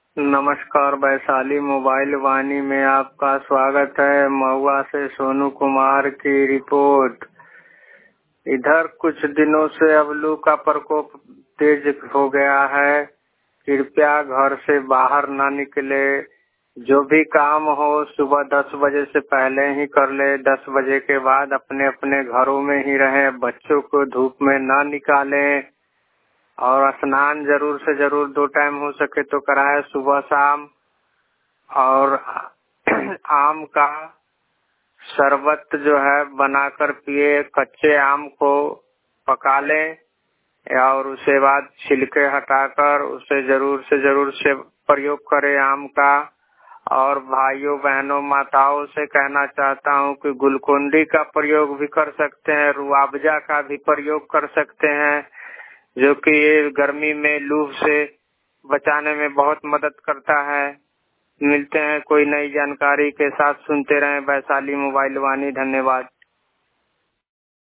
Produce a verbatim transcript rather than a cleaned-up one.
नमस्कार, वैशाली मोबाइल वाणी में आपका स्वागत है। महुआ से सोनू कुमार की रिपोर्ट। इधर कुछ दिनों से अब लू का प्रकोप तेज हो गया है। कृपया घर से बाहर ना निकले। जो भी काम हो सुबह दस बजे से पहले ही कर ले। दस बजे के बाद अपने अपने घरों में ही रहें। बच्चों को धूप में ना निकालें और स्नान जरूर से जरूर दो टाइम हो सके तो कराए, सुबह शाम। और आम का शरबत जो है बनाकर पिए। कच्चे आम को पका लें और उसके बाद छिलके हटाकर उसे जरूर से जरूर से प्रयोग करें आम का। और भाइयों बहनों माताओं से कहना चाहता हूँ कि ग्लूकोन-डी का प्रयोग भी कर सकते हैं, रूअफ़ज़ा का भी प्रयोग कर सकते हैं, जो कि ये गर्मी में लू से बचाने में बहुत मदद करता है। मिलते हैं कोई नई जानकारी के साथ। सुनते रहें वैशाली मोबाइल वाणी। धन्यवाद।